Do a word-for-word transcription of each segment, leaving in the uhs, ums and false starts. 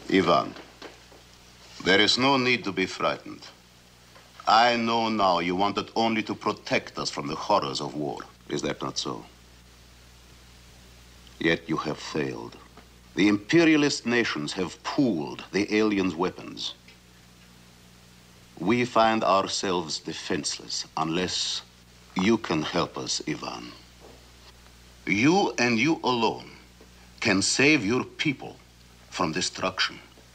Ivan, there is no need to be frightened. I know now you wanted only to protect us from the horrors of war. Is that not so? Yet you have failed. The imperialist nations have pooled the aliens' weapons. We find ourselves defenseless unless you can help us, Ivan. You and you alone can save your people from destruction.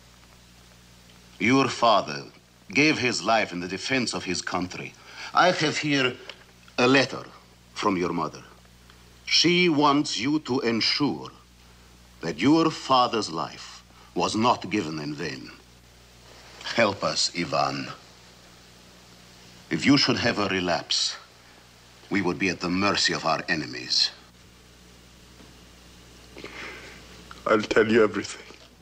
Your father gave his life in the defense of his country. I have here a letter from your mother. She wants you to ensure that your father's life was not given in vain. Help us, Ivan. If you should have a relapse, we would be at the mercy of our enemies. I'll tell you everything.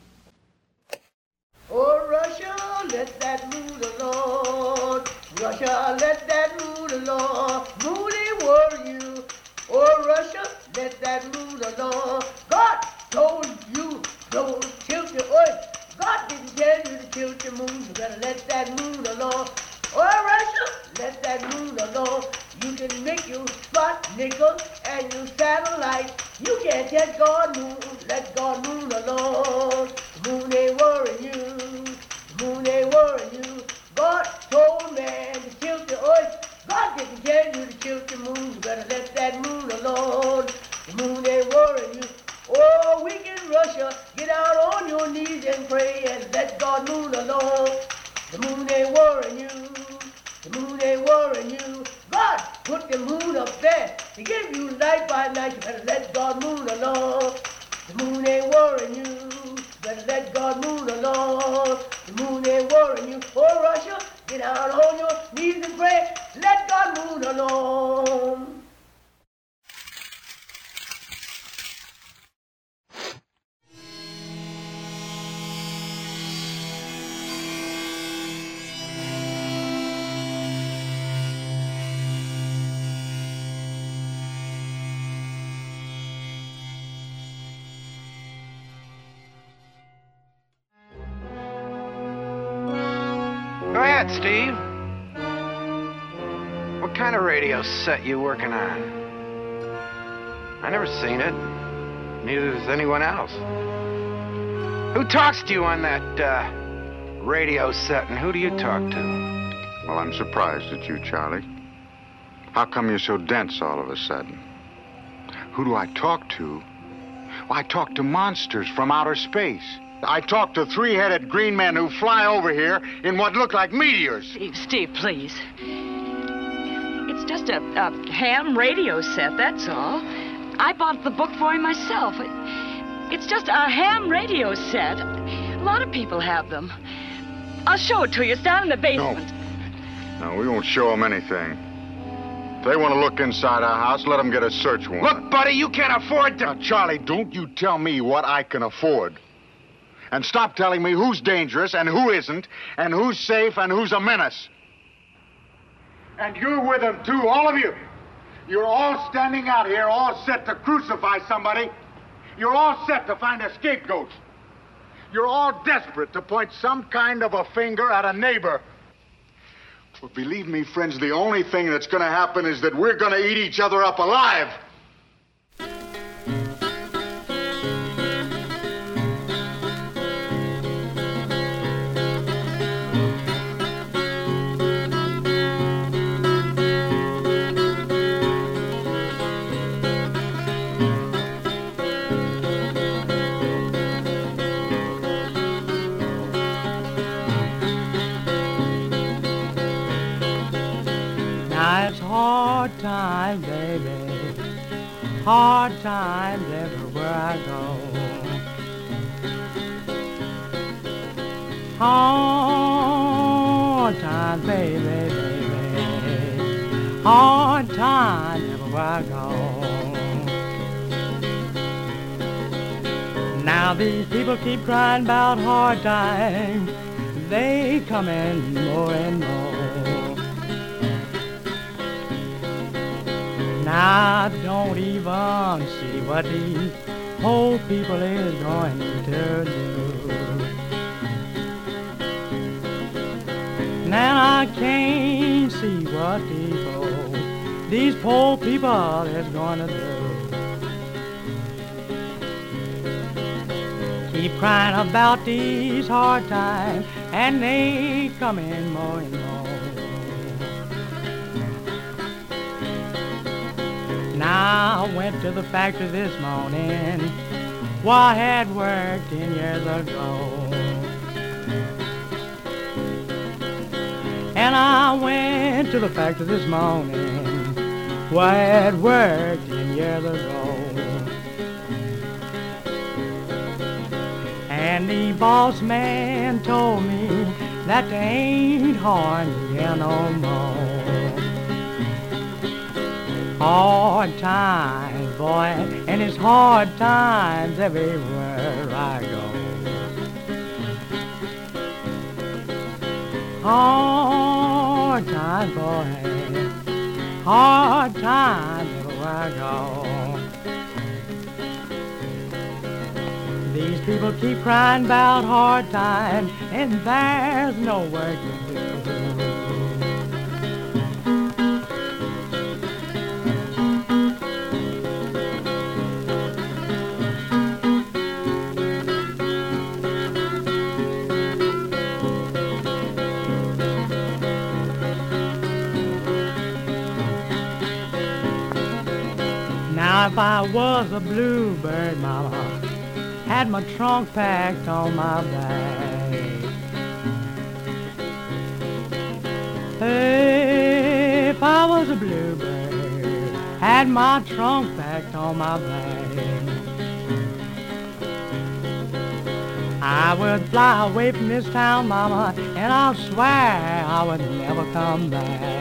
Oh, Russia, let that rule the Lord. Russia, let that rule the Lord. Moody were you. Oh, Russia, let that rule the Lord. God told you don't tilt the earth. God didn't tell you to tilt the moon. You better let that rule the Lord. Oh, Russia, let that rule the Lord. You can make your spot nickel and your satellite. You can't tell God moon. Let God rule the Lord. The moon ain't worrying you. The moon ain't worrying you. God told man to tilt the earth. God didn't tell you to tilt the moon. You better let that moon alone. The moon ain't worrying you. Oh, wicked Russia, get out on your knees and pray and let God moon alone. The moon ain't worrying you. The moon ain't worrying you. God put the moon up there to give you light by night. You better let God moon alone. The moon ain't worrying you. You better let God moon alone. The moon ain't worrying you. Oh, Russia, get out on your knees and pray. Let God moon alone. Go ahead, Steve. What kind of radio set you working on? I never seen it. Neither has anyone else. Who talks to you on that uh, radio set, and who do you talk to? Well, I'm surprised at you, Charlie. How come you're so dense all of a sudden? Who do I talk to? Well, I talk to monsters from outer space. I talk to three-headed green men who fly over here in what look like meteors. Steve, Steve, please. It's just a, a ham radio set, that's all. I bought the book for him myself. It, it's just a ham radio set. A lot of people have them. I'll show it to you. It's down in the basement. No, no we won't show them anything. If they want to look inside our house, let them get a search warrant. Look, buddy, you can't afford to... Now, Charlie, don't you tell me what I can afford. And stop telling me who's dangerous and who isn't, and who's safe and who's a menace. And you're with them, too, all of you. You're all standing out here, all set to crucify somebody. You're all set to find a scapegoat. You're all desperate to point some kind of a finger at a neighbor. But believe me, friends, the only thing that's going to happen is that we're going to eat each other up alive. Hard times, baby, hard times everywhere I go. Hard times, baby, baby, hard times everywhere I go. Now these people keep crying about hard times, they come in more and more. Now I don't even see what these poor people is going to do. and I can't see what people, these poor people is gonna do. Keep crying about these hard times, and they coming more and more. Now I went to the factory this morning, where I had worked ten years ago. And I went to the factory this morning, where I had worked ten years ago. And the boss man told me that they ain't hard here no more. Hard times, boy, and it's hard times everywhere I go. Hard times, boy, hard times everywhere I go. These people keep crying about hard times, and there's no work to do. Now if I was a bluebird, mama, had my trunk packed on my back. Hey, if I was a bluebird, had my trunk packed on my back, I would fly away from this town, mama, and I'll swear I would never come back.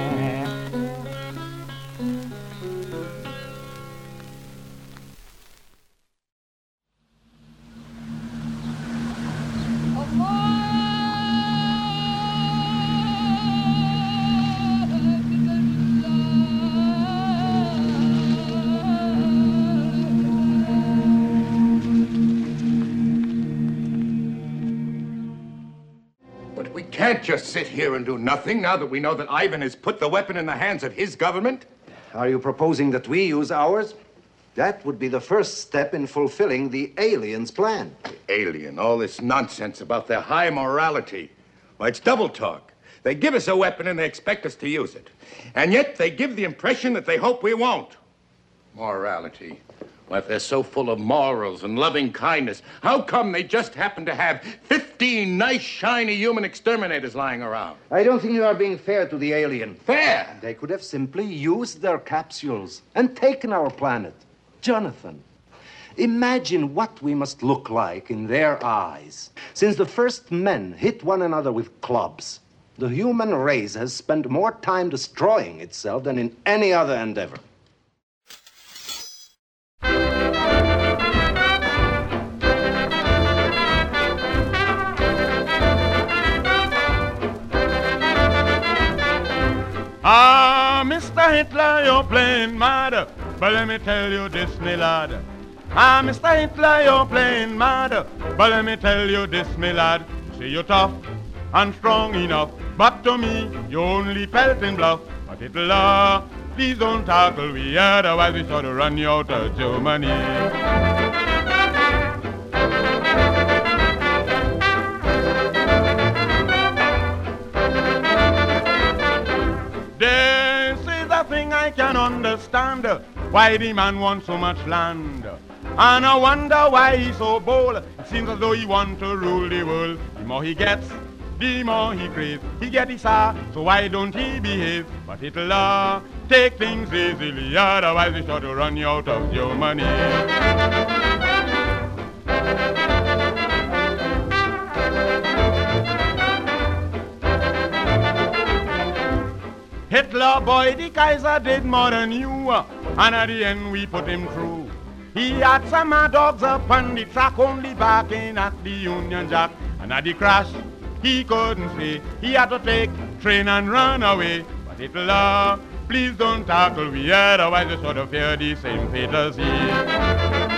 Can't just sit here and do nothing now that we know that Ivan has put the weapon in the hands of his government. Are you proposing that we use ours? That would be the first step in fulfilling the aliens' plan. The alien, all this nonsense about their high morality. Well, it's double talk. They give us a weapon and they expect us to use it. And yet they give the impression that they hope we won't. Morality. Well, if they're so full of morals and loving kindness, how come they just happen to have fifteen nice, shiny human exterminators lying around? I don't think you are being fair to the alien. Fair? They could have simply used their capsules and taken our planet. Jonathan, imagine what we must look like in their eyes. Since the first men hit one another with clubs, the human race has spent more time destroying itself than in any other endeavor. Ah, Mister Hitler, you're playing mad, but let me tell you this, me lad. Ah, Mister Hitler, you're playing mad, but let me tell you this, me lad. See, you're tough and strong enough, but to me, you only pelting bluff. But Hitler, please don't tackle we, otherwise we sort of run you out of Germany. I can understand why the man wants so much land. And I wonder why he's so bold. It seems as though he wants to rule the world. The more he gets, the more he craves. He gets his heart, so why don't he behave? But Hitler, take things easily, otherwise we sure to run you out of your money. Hitler, boy, the Kaiser did more than you, and at the end we put him through. He had some mad dogs up on the track, only barking at the Union Jack. And at the crash, he couldn't stay. He had to take train and run away. But Hitler, please don't tackle we, otherwise we sort of fear the same fate as he.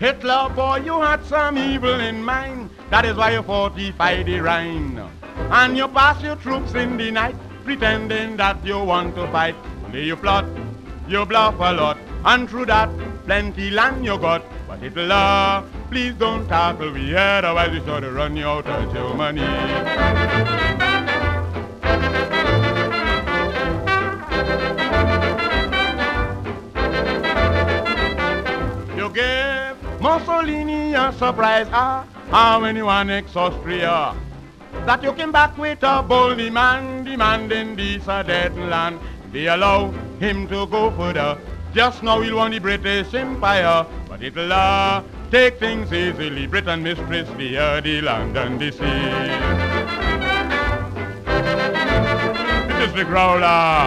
Hitler, boy, you had some evil in mind. That is why you fortified the Rhine. And you pass your troops in the night, pretending that you want to fight. Only you plot, you bluff a lot, and through that, plenty land you got. But Hitler, please don't tackle we here, otherwise we sure to run you out of Germany. You gave Mussolini a surprise, ah, ah, when you annexed Austria. That you came back with a bold demand, demanding this a dead land. They allow him to go further. Just now he'll want the British Empire, but it'll uh, take things easily. Britain mistress the uh, the land and the sea. It is the growler.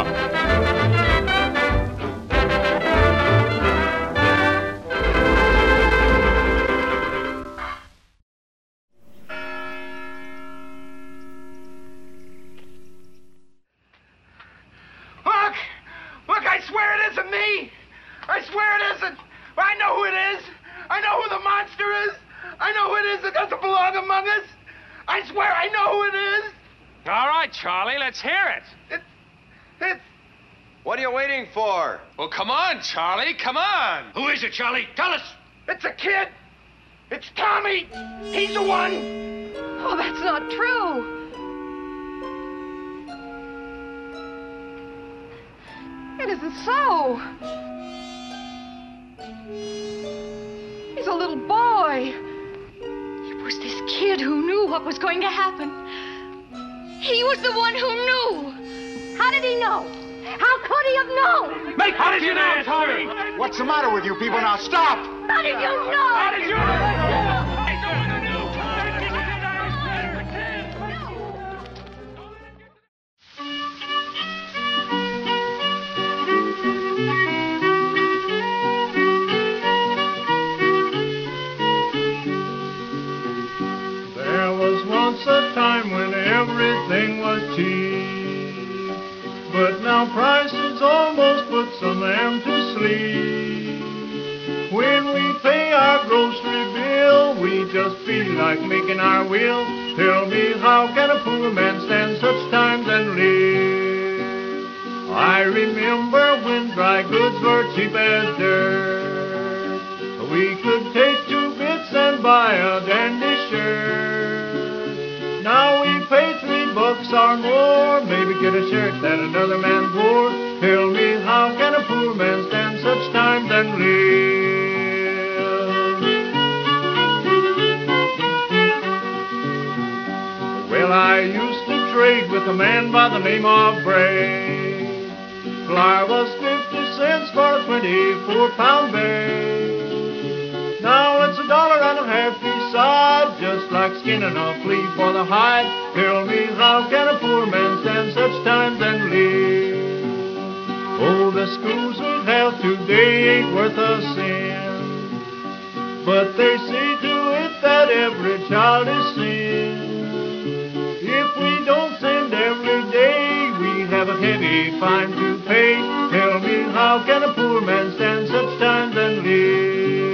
I swear it isn't me! I swear it isn't! I know who it is! I know who the monster is! I know who it is that doesn't belong among us! I swear I know who it is! All right, Charlie, let's hear it. It's... It's... What are you waiting for? Well, come on, Charlie, come on! Who is it, Charlie? Tell us! It's a kid! It's Tommy! He's the one! Oh, that's not true! It isn't so. He's a little boy. It was this kid who knew what was going to happen. He was the one who knew. How did he know? How could he have known? Make How did you know, Tommy? What's the matter with you people now? Stop! How did you know? How did you know? A time when everything was cheap, but now prices almost put some them to sleep. When we pay our grocery bill, we just feel like making our will. Tell me, how can a poor man stand such times and live? I remember when dry goods were cheap as dirt. We could take two bits and buy a dandy shirt. Now we pay three bucks or more, maybe get a shirt that another man wore. Tell me, how can a poor man stand such times and live? Well, I used to trade with a man by the name of Bray. Flour was fifty cents for a twenty-four pound bag. Now it's a dollar and a half beside, just like skinning a flea for the hide. Tell me, how can a poor man stand such times and live? Oh, the schools we have today ain't worth a cent, but they see to it that every child is sent. If we don't send every day, we have a heavy fine to pay. Tell me, how can a poor man stand such times and live?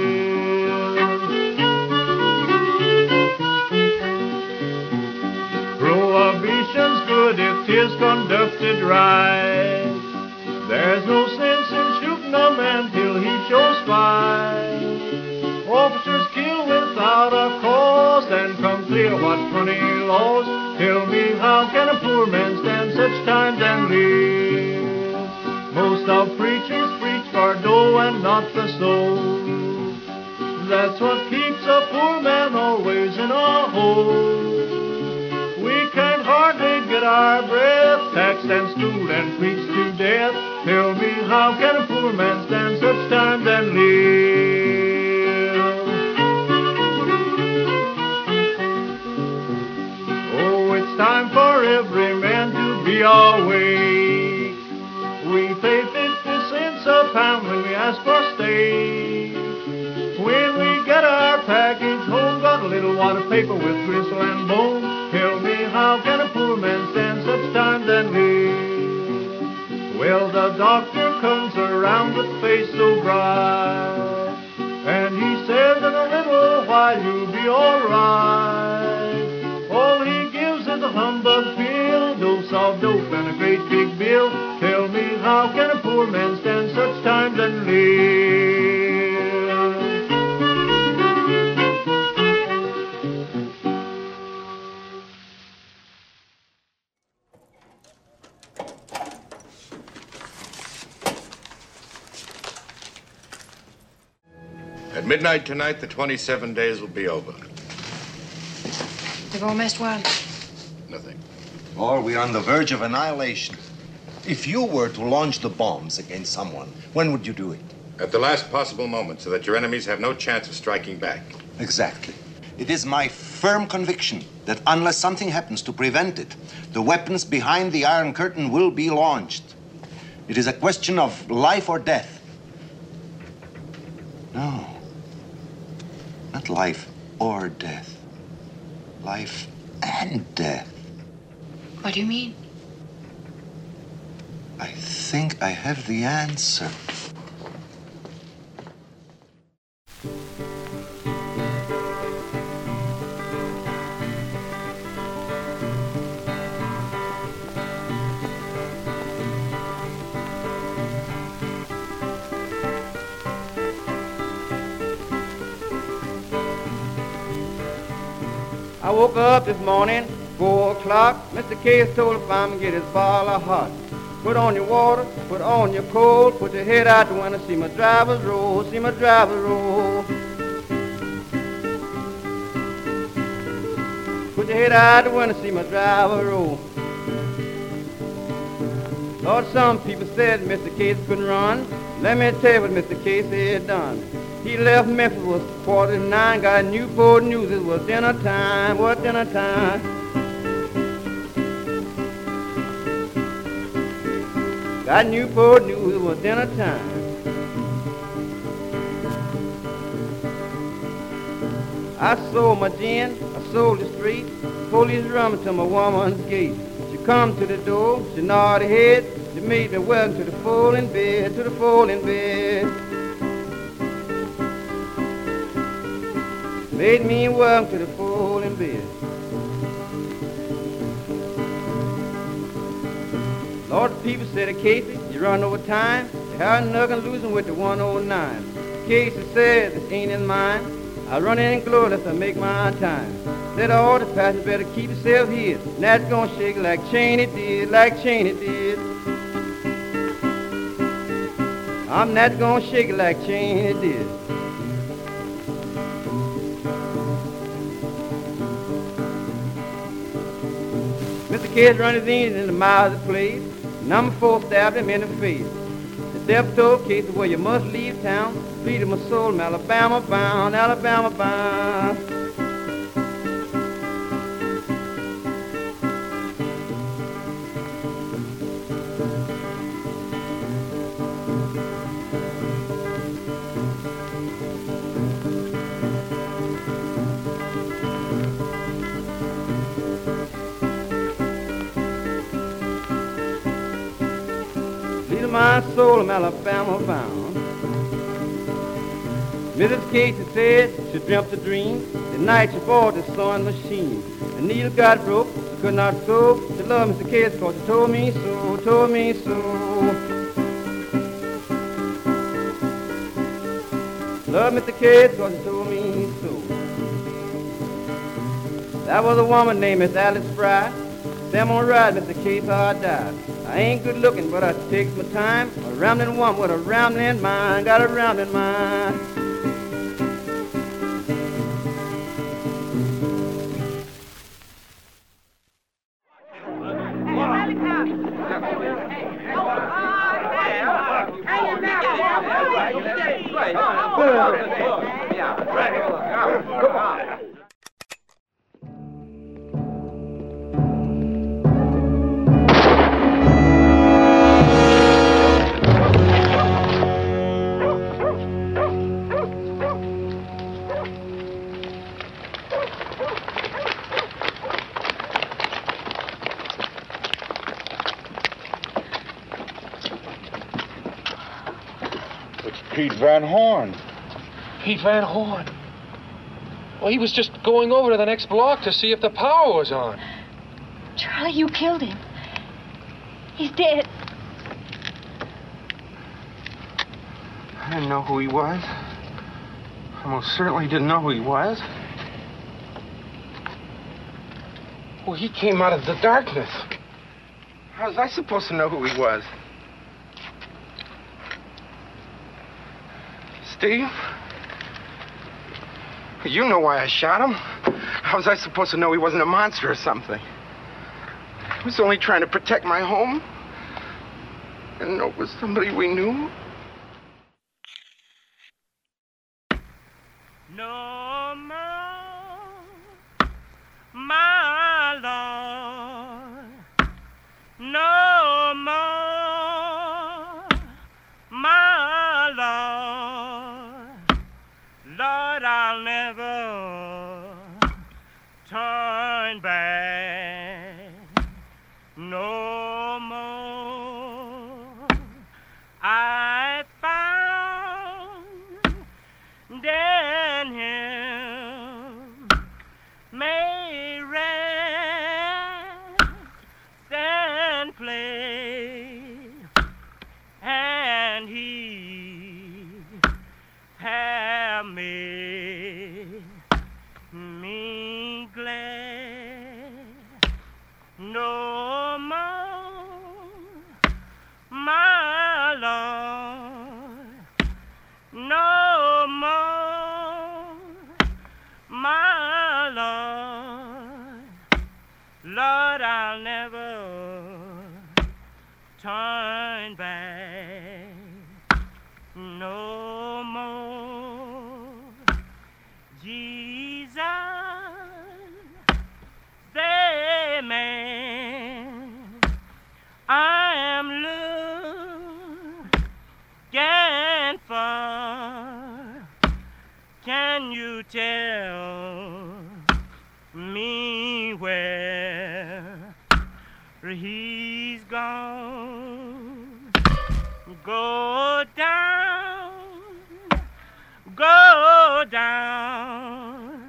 Prohibition's good if 'tis conducted right. There's no sense in shooting a man till he shows fight. Officers kill without a cause and come clear what funny laws. Tell me, how can a poor man stand such times and live? Most of preachers preach for dough and not the soul. That's what keeps a poor man always in a hole. We can't hardly get our breath, taxed and schooled and preached to death. Tell me, how can a poor man stand such times and live? Oh, it's time for every man to be awake. We pay fifty cents a pound when we ask for steak. When we get our package home, got a little wad of paper with gristle and bone. Tell me, how can a poor man stand such times and live? Well, the doctor comes around with face so bright, and he says that child, you'll be alright. All he gives is a humbug pill, dose of dope and a great big bill. Tell me, how can a poor man stand such times and live? At midnight tonight, the twenty-seven days will be over. They've all messed well. Nothing. Or we're on the verge of annihilation. If you were to launch the bombs against someone, when would you do it? At the last possible moment, so that your enemies have no chance of striking back. Exactly. It is my firm conviction that unless something happens to prevent it, the weapons behind the Iron Curtain will be launched. It is a question of life or death. No. Not life or death. Life and death. What do you mean? I think I have the answer. I woke up this morning, four o'clock. Mister Case told if I'm gonna get his bottle of hot. Put on your water, put on your coat, put your head out the window, see my driver's roll, see my driver's roll. Put your head out the window, see my driver's roll. Lord, some people said Mister Case couldn't run. Let me tell you what Mister Case had done. He left Memphis, was quarter to nine, got Newport News, it was dinner time, what dinner time. Got Newport News, it was dinner time. I sold my gin, I sold the street, police run to my woman's gate. She come to the door, she nodded her head, she made me welcome to the folding bed, to the folding bed. Made me welcome to the folding bed. Lord, the people said, Casey, you run over time. They had nothing losing with the one oh nine. Casey said, this ain't in mine. I run in glory, let's make my time. Said, all the passengers better keep yourself here. And that's gonna shake like Cheney did, like Cheney did. I'm not gonna shake it like Cheney did. Mister Case run his engine in the miles of place. Number four stabbed him in the face. The devil told Casey, well, you must leave town. Pleaded my soul, I'm Alabama bound, Alabama bound. My soul, I'm Alabama bound. Missus Casey said she dreamt a dream. The night she bought the sewing machine. The needle got broke, she could not sew. She loved Mister Casey cause she told me so, told me so. Love Mister Casey cause she told me so. That was a woman named Miss Alice Fry. Sam on ride, Mister Casey, how I died. I ain't good looking, but I take my time. A rambling woman with a rambling mind, got a rambling mind. Pete Van Horn. Pete Van Horn. Well, he was just going over to the next block to see if the power was on. Charlie, you killed him. He's dead. I didn't know who he was. I most certainly didn't know who he was. Well, he came out of the darkness. How was I supposed to know who he was? Steve? You know why I shot him. How was I supposed to know he wasn't a monster or something? I was only trying to protect my home. And know it was somebody we knew. No more, my Lord. No more, my Lord. Lord, I'll never turn back. No more. I found in him may rest and play, and he have made me glad. No more, my Lord. No more, my Lord. Lord, I'll never turn back. No more. Jesus, say, man, I am looking for. Can you tell me where he's gone? Go down, go down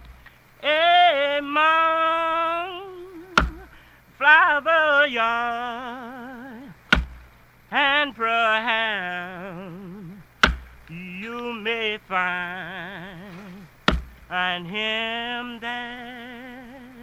among flower yard, and perhaps you may find and him there.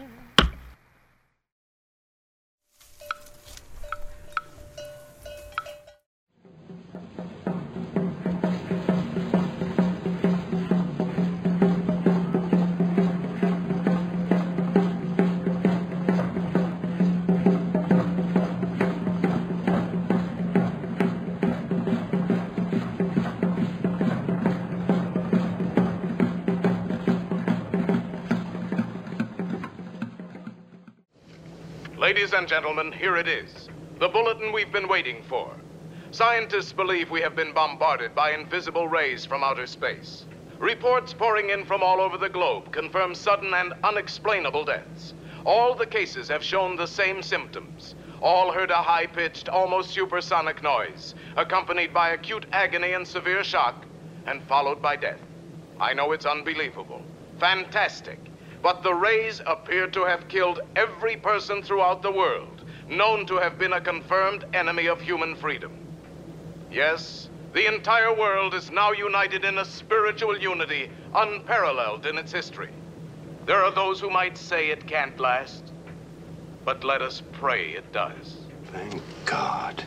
Ladies and gentlemen, here it is. The bulletin we've been waiting for. Scientists believe we have been bombarded by invisible rays from outer space. Reports pouring in from all over the globe confirm sudden and unexplainable deaths. All the cases have shown the same symptoms. All heard a high-pitched, almost supersonic noise, accompanied by acute agony and severe shock, and followed by death. I know it's unbelievable, fantastic, but the rays appear to have killed every person throughout the world known to have been a confirmed enemy of human freedom. Yes, the entire world is now united in a spiritual unity unparalleled in its history. There are those who might say it can't last, but let us pray it does. Thank God.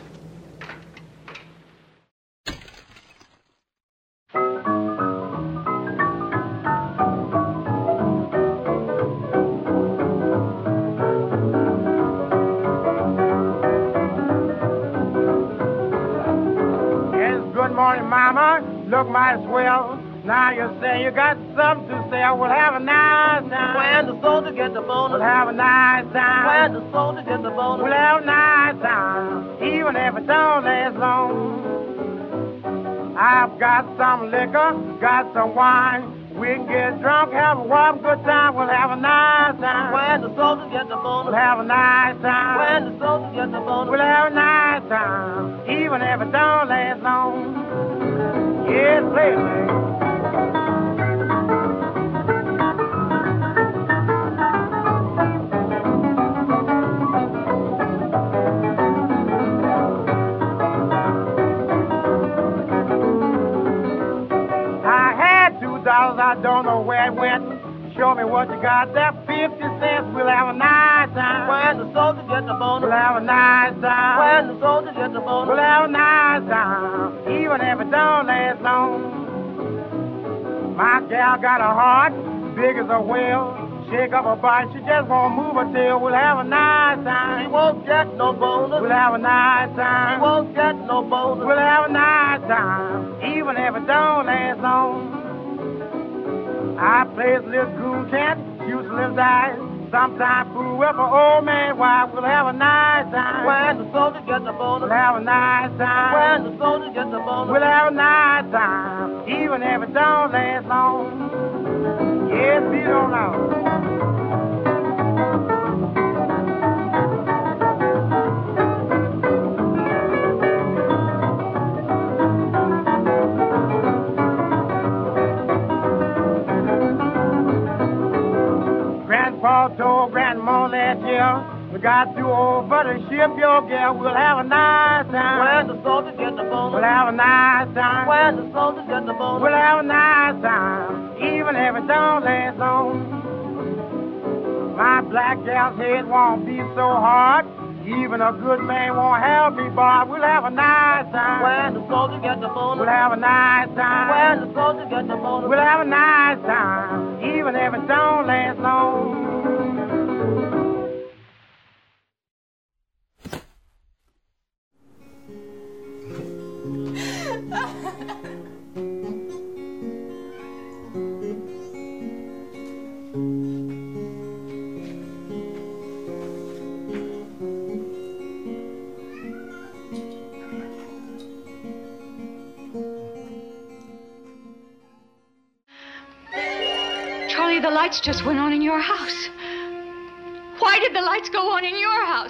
Good morning, Mama. Look mighty swell. Now you say you got something to say. We'll have a nice time. When the soldier gets the bonus. We'll have a nice time. When the soldier gets the bonus. We'll have a nice time. Even if it don't last long. I've got some liquor, got some wine. We can get drunk, have a warm good time. We'll have a nice time. When the soldier gets the bonus. We'll have a nice time. When the soldier gets the bonus. We'll have a nice time. Even if it don't last long. Yes, play it, man. dollars, I don't know where it went. Show me what you got there. Fifty cents, we'll have a nice time. When the soldier gets the bonus, we'll have a nice time. When the soldier gets the bonus, we'll have a nice time. Even if it don't last long. My gal got a heart big as a whale. Shake up her body, she just won't move her tail. We'll have a nice time. She won't get no bonus. We'll have a nice time. She won't get no bonus. We'll have a nice time, even if it don't last long. I play a little cool cat, use a little dice. Sometimes fool with an old man wife. We'll have a nice time. When the soldier gets the bonus, we'll have a nice time. When the soldier gets the bonus, we'll have a nice time, even if it don't last long. Yes, beat on out. Grandpa told Grandma last year, we got to over the ship, your gal. We'll have a nice time. When the soldier gets the bonus, we'll have a nice time. When the soldier gets the bonus, we'll have a nice time, even if it don't last long. My black gal's head won't be so hard. Even a good man won't have me, Bob. We'll have a nice time. When the soldier gets the bonus, we'll have a nice time. When the soldier gets the bonus, we'll have a nice time, even if it don't last long. Charlie, the lights just went on in your house. Why did the lights go on in your house?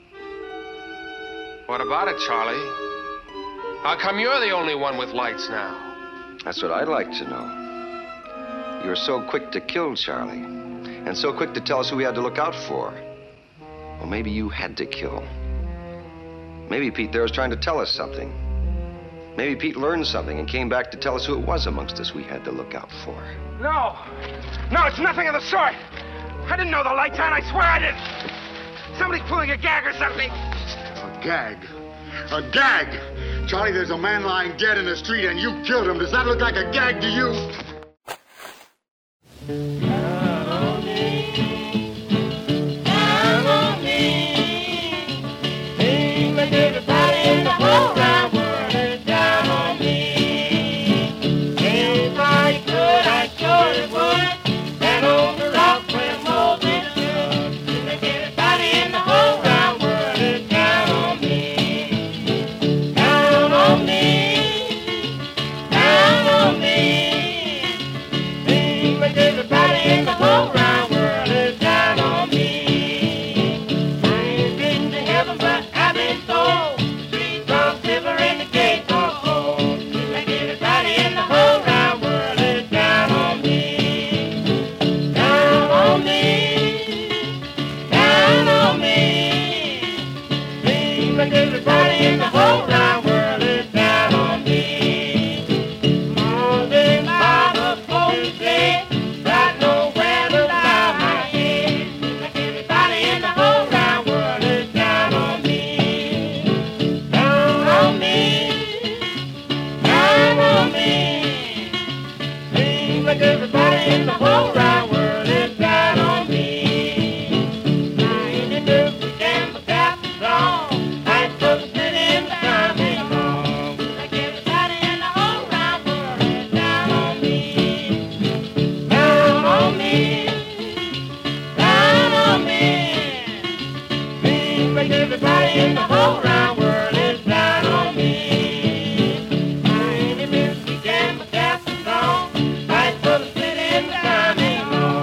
What about it, Charlie? How come you're the only one with lights now? That's what I'd like to know. You were so quick to kill Charlie, and so quick to tell us who we had to look out for. Well, maybe you had to kill. Maybe Pete there was trying to tell us something. Maybe Pete learned something and came back to tell us who it was amongst us we had to look out for. No. No, it's nothing of the sort. I didn't know the lights on. I swear I didn't. Somebody's pulling a gag or something. A gag? A gag? Charlie, there's a man lying dead in the street and you killed him. Does that look like a gag to you? Down on me. Down on me. Seems like everybody in the whole wide world is down on me. If I could, I surely would. Stand on the rock where Moses stood. Seems like everybody in the whole wide world is down on me. Down on me. Down on me. Seems like everybody in the whole wide world is down on me. I ain't been to heaven, but I've been told. Streets are silver and the gates are cold. Seems like everybody in the whole wide world is down on me. Down on me. Down on me. Seems like everybody in the whole wide world is down on me. Moses, Father, folks say, got nowhere to lie my head. Seems like everybody in the whole wide world is down on me. Down on me. Down on me. Seems like everybody in the whole wide world is down on me. Ninety Milky Gamble got the song. Fight for the city in the time is long. Seems like everybody in the whole wide world is down on me. Down on me. Down on me. Seems like everybody in the whole wide world is down on me. Ninety Milky Gamble got the song. Fight for the city in the time is long.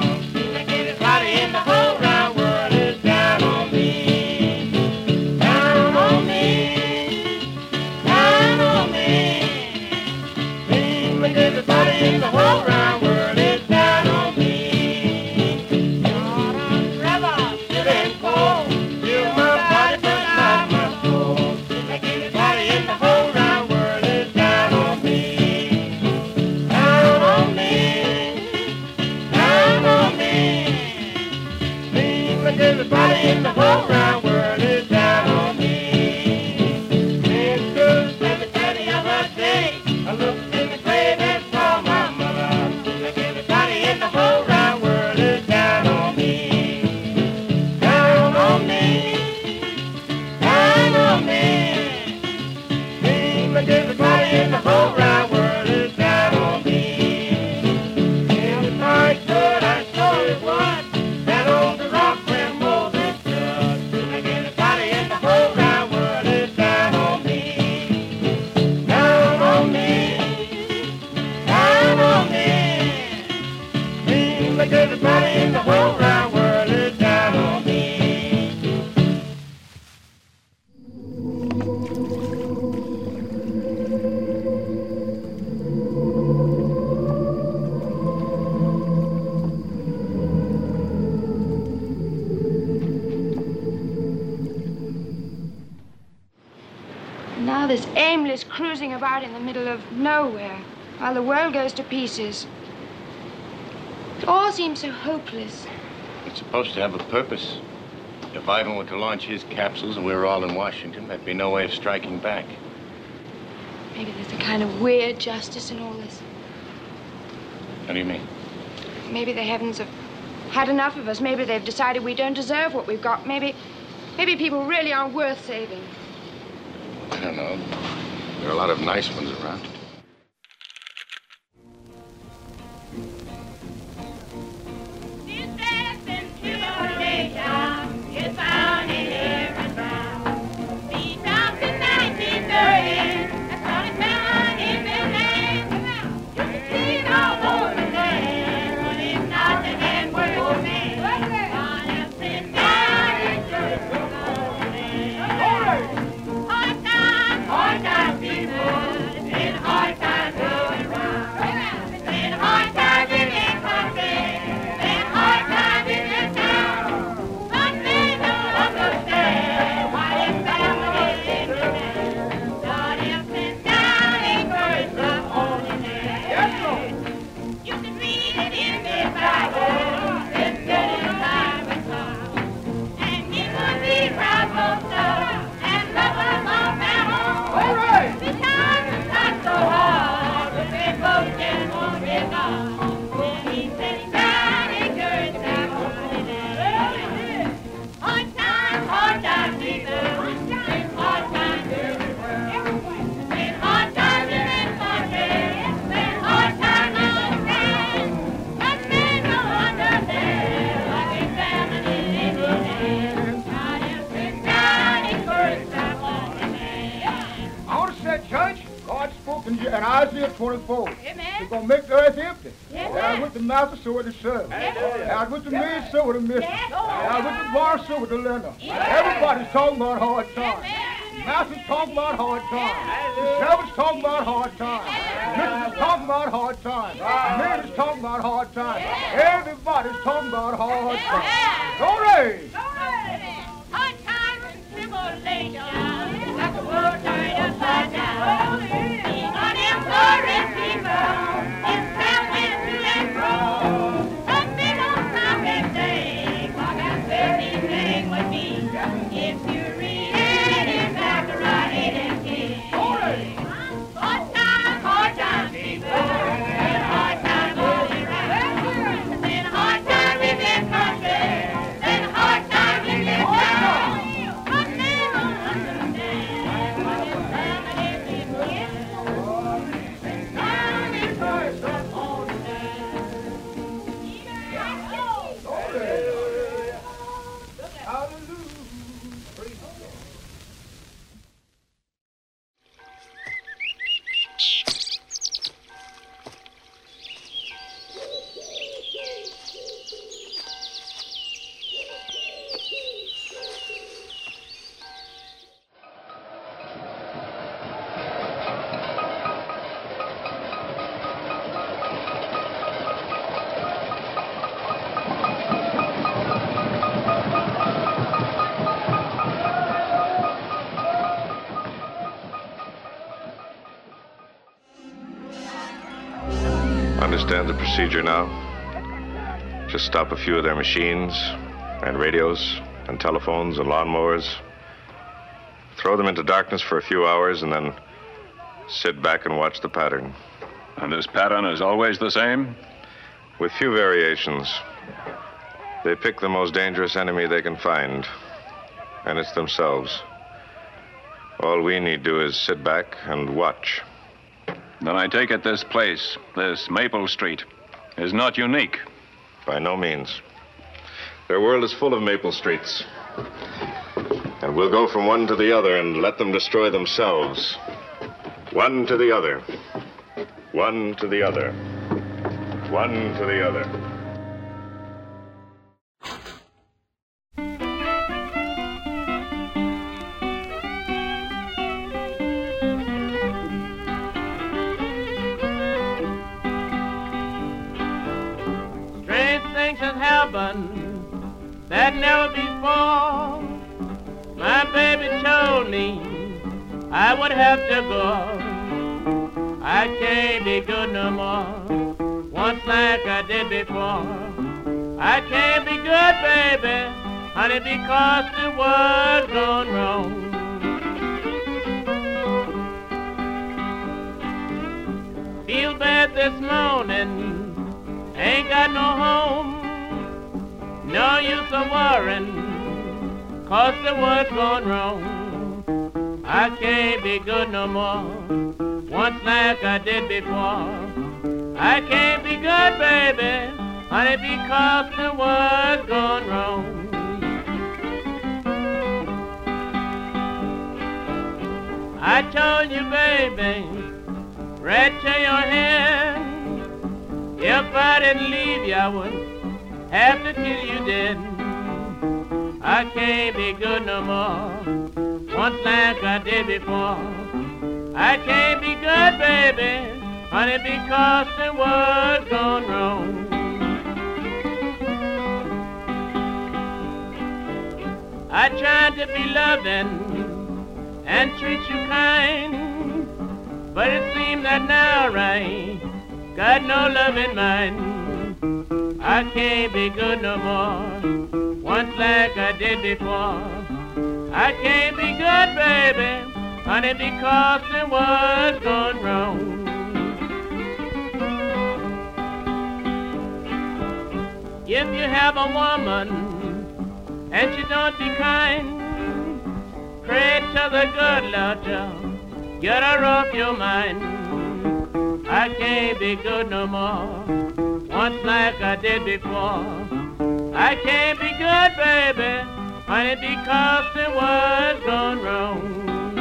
everybody in the whole round world is down on me. Mister, let me tell you of a day, I looked in the grave and saw my mother. Like everybody in the whole round world is down on me. Down on me. Down on me. Seems like everybody in the whole round world is down on me. Every night good I saw it was that old rock where Moses stood. Seems like everybody in the whole round world is down on me. Down on me. Down on me. Seems like everybody in the whole round world is down on me. Now this aimless cruising about in the middle of nowhere while the world goes to pieces. It all seems so hopeless. It's supposed to have a purpose. If Ivan were to launch his capsules and we were all in Washington, there'd be no way of striking back. Maybe there's a kind of weird justice in all this. What do you mean? Maybe the heavens have had enough of us. Maybe they've decided we don't deserve what we've got. Maybe, maybe people really aren't worth saving. I don't know. There are a lot of nice ones around. In Isaiah twenty-four, Amen. He's going to make the earth empty. Amen. As with the master, so with the servant. As with the maid, so with the mistress. As with the bar, so with the lender. Everybody's talking about hard times. Master's talking about hard times. The servant's talking about hard times. The mistress is talking about hard times. The maid is talking about hard times. Everybody's talking about hard times. Glory! Hard times and tribulation, like the world turned upside down. Being unemployed people, it's traveling to and fro. Some people come and say, what a certain thing would be if you read it in Zechariah eight and ten. Hard times, hard times, people, and hard times all around. Then hard times in this country, then hard times in this town. But they don't understand what this family is doing. Time is first up on the Understand the procedure now? Just stop a few of their machines and radios and telephones and lawnmowers. Throw them into darkness for a few hours and then sit back and watch the pattern. And this pattern is always the same? With few variations. They pick the most dangerous enemy they can find, and it's themselves. All we need to do is sit back and watch. Then I take it this place, this Maple Street, is not unique. By no means. Their world is full of Maple Streets. And we'll go from one to the other and let them destroy themselves. One to the other. One to the other. One to the other. Strange things have happened that never before. My baby told me I would have to go. I can't be good no more, once like I did before. I can't be good, baby, honey, because the world's gone wrong. Feel bad this morning, ain't got no home. No use of worrying, cause the world's gone wrong. I can't be good no more, once like I did before. I can't be good, baby, honey, because the world's gone wrong. I told you, baby, right to your hand, if I didn't leave you, I would have to kill you dead. I can't be good no more, once like I did before. I can't be good, baby, honey, because the world's gone wrong. I tried to be loving and treat you kind, but it seems that now I got no love in mind. I can't be good no more, once like I did before. I can't be good, baby, honey, because the world's gone wrong. If you have a woman and she don't be kind, pray to the good Lord, Joe, get her off your mind. I can't be good no more, once like I did before. I can't be good, baby, honey, because the world's gone wrong.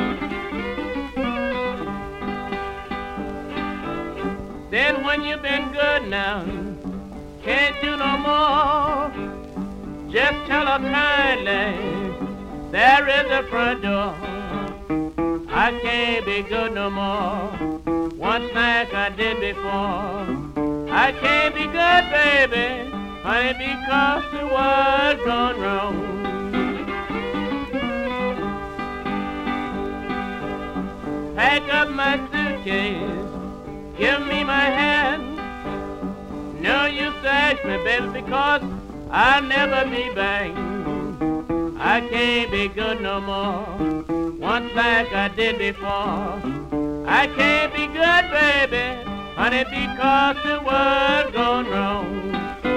Then when you've been good now, can't do no more, just tell her kindly, there is a front door. I can't be good no more, once like I did before. I can't be good, baby, honey, because the world's gone wrong. Pack up my suitcase, give me my hand. No use to ask me, baby, because I'll never be back. I can't be good no more, once like I did before. I can't be good, baby, honey, because the world's gone wrong.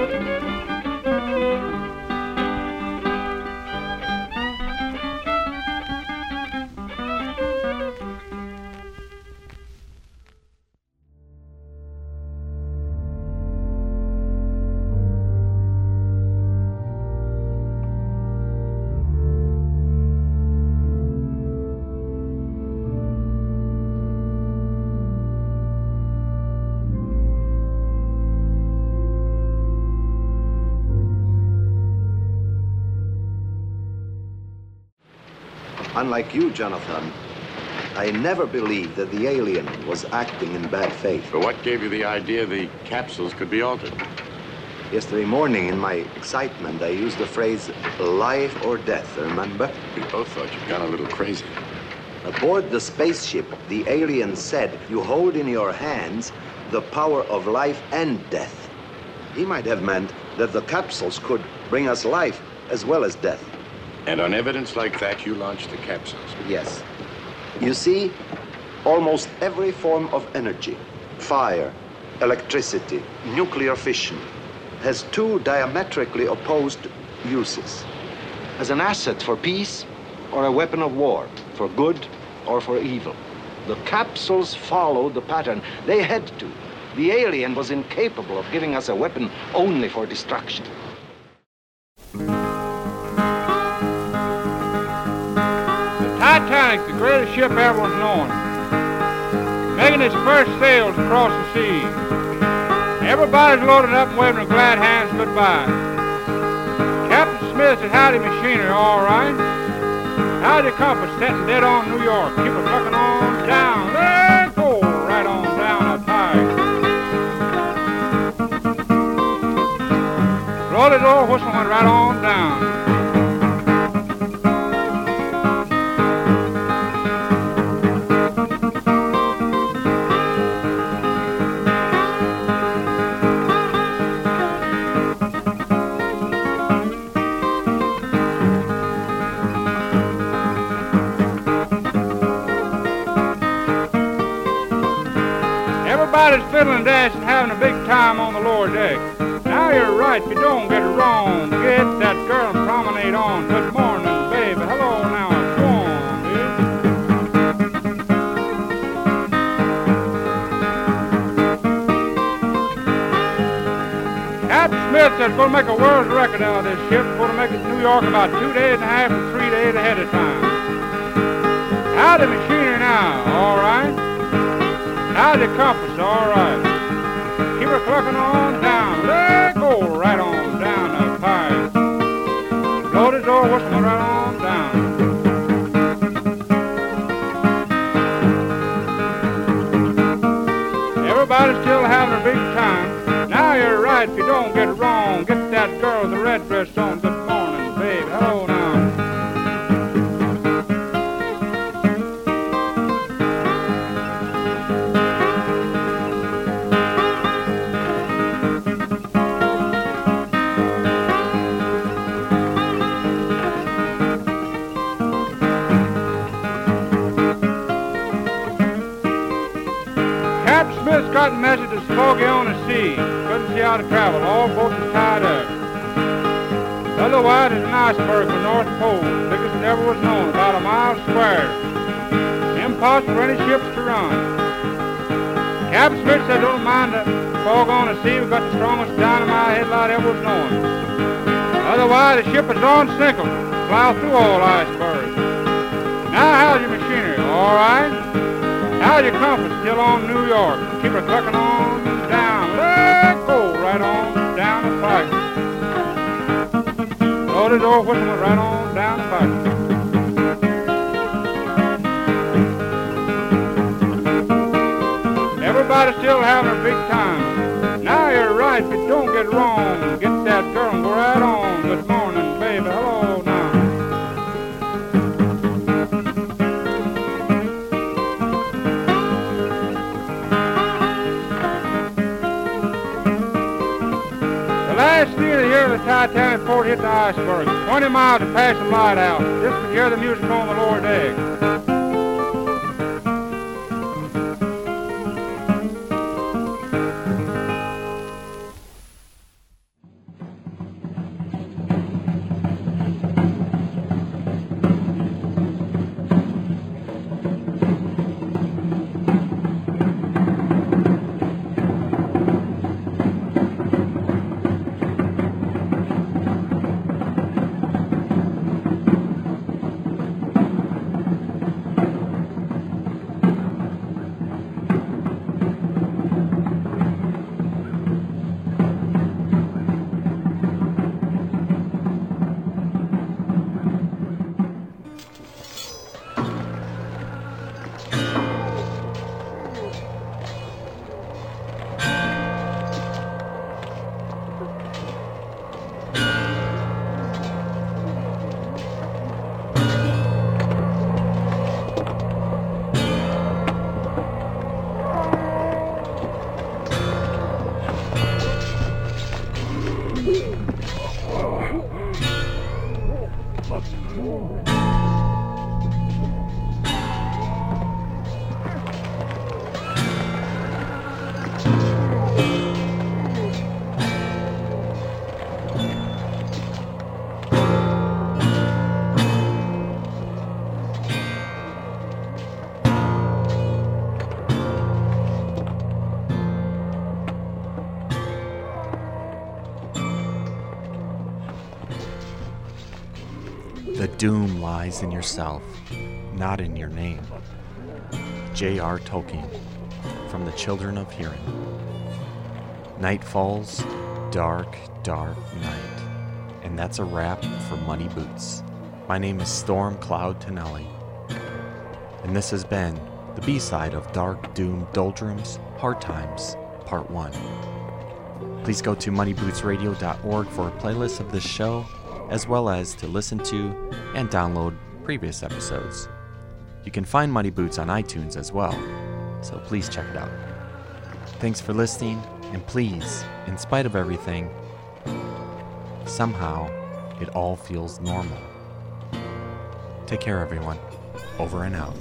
Unlike you, Jonathan, I never believed that the alien was acting in bad faith. But what gave you the idea the capsules could be altered? Yesterday morning, in my excitement, I used the phrase life or death, remember? We both thought you'd gone a little crazy. Aboard the spaceship, the alien said, you hold in your hands the power of life and death. He might have meant that the capsules could bring us life as well as death. And on evidence like that, you launched the capsules? Yes. You see, almost every form of energy, fire, electricity, nuclear fission, has two diametrically opposed uses. As an asset for peace or a weapon of war, for good or for evil. The capsules followed the pattern. They had to. The alien was incapable of giving us a weapon only for destruction. The Titanic, the greatest ship ever was known, making its first sails across the sea. Everybody's loaded up and waving their glad hands goodbye. Captain Smith said, howdy machinery, all right. Howdy compass, setting dead on New York. Keep it plucking on down. Let go, right on down up high. Roll it over, whistle went right on down. Everybody's fiddling, dashing, having a big time on the lower deck. Now you're right, you don't get it wrong. Get that girl and promenade on. Good morning, baby. Hello now. Go on, dude. Captain Smith says we're going to make a world's record out of this ship. We're going to make it to New York about two days and a half or three days ahead of time. Howdy machinery now, all right? Howdy compass, all right. Keep her clucking on down. Let go, right on down the pipe. Blow the door, whistling right on down. Everybody's still having a big time. Now you're right, if you don't get it wrong. Get that girl with the red dress on. Good morning, baby. Hello now. Got a message to foggy on the sea. Couldn't see how to travel. All boats are tied up. Otherwise, it's an iceberg for North Pole. Biggest that ever was known, about a mile square. Impossible for any ships to run. Captain Smith said, don't mind the fog on the sea. We've got the strongest dynamite headlight ever was known. Otherwise, the ship is on sinkle. Plow through all icebergs. Now, how's your machinery? All right? How's your compass? Still on New York. Keep her clucking on down. Let go, right on down the pipe. Blow the door, whistle went right on down the pipe. Everybody's still having a big time. Now you're right, but don't get wrong. Get that girl and go right on. Good morning, baby. Hello now. Last near here, the Titanic port hit the iceberg. Twenty miles to pass the light out. Just could hear the music on the lower deck. The doom lies in yourself, not in your name. J R Tolkien, from The Children of Hurin. Night falls, dark, dark night. And that's a wrap for Money Boots. My name is Storm Cloud Tonelli. And this has been the B-side of Dark Doom Doldrums Hard Times, Part one. Please go to money boots radio dot org for a playlist of this show, as well as to listen to and download previous episodes. You can find Money Boots on iTunes as well, so please check it out. Thanks for listening, and please, in spite of everything, somehow it all feels normal. Take care, everyone. Over and out.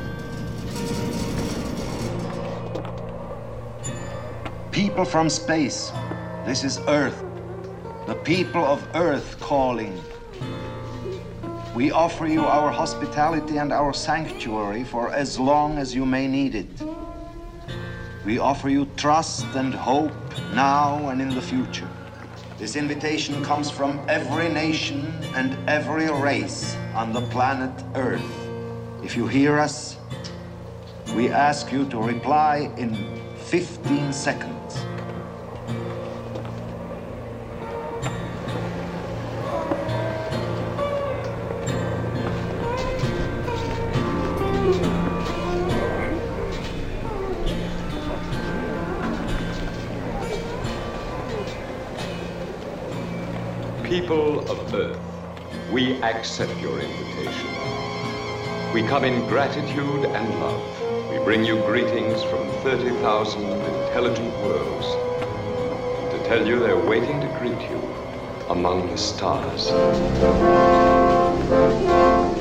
People from space, this is Earth. The people of Earth calling. We offer you our hospitality and our sanctuary for as long as you may need it. We offer you trust and hope now and in the future. This invitation comes from every nation and every race on the planet Earth. If you hear us, we ask you to reply in fifteen seconds. People of Earth, we accept your invitation. We come in gratitude and love. We bring you greetings from thirty thousand intelligent worlds to tell you they're waiting to greet you among the stars.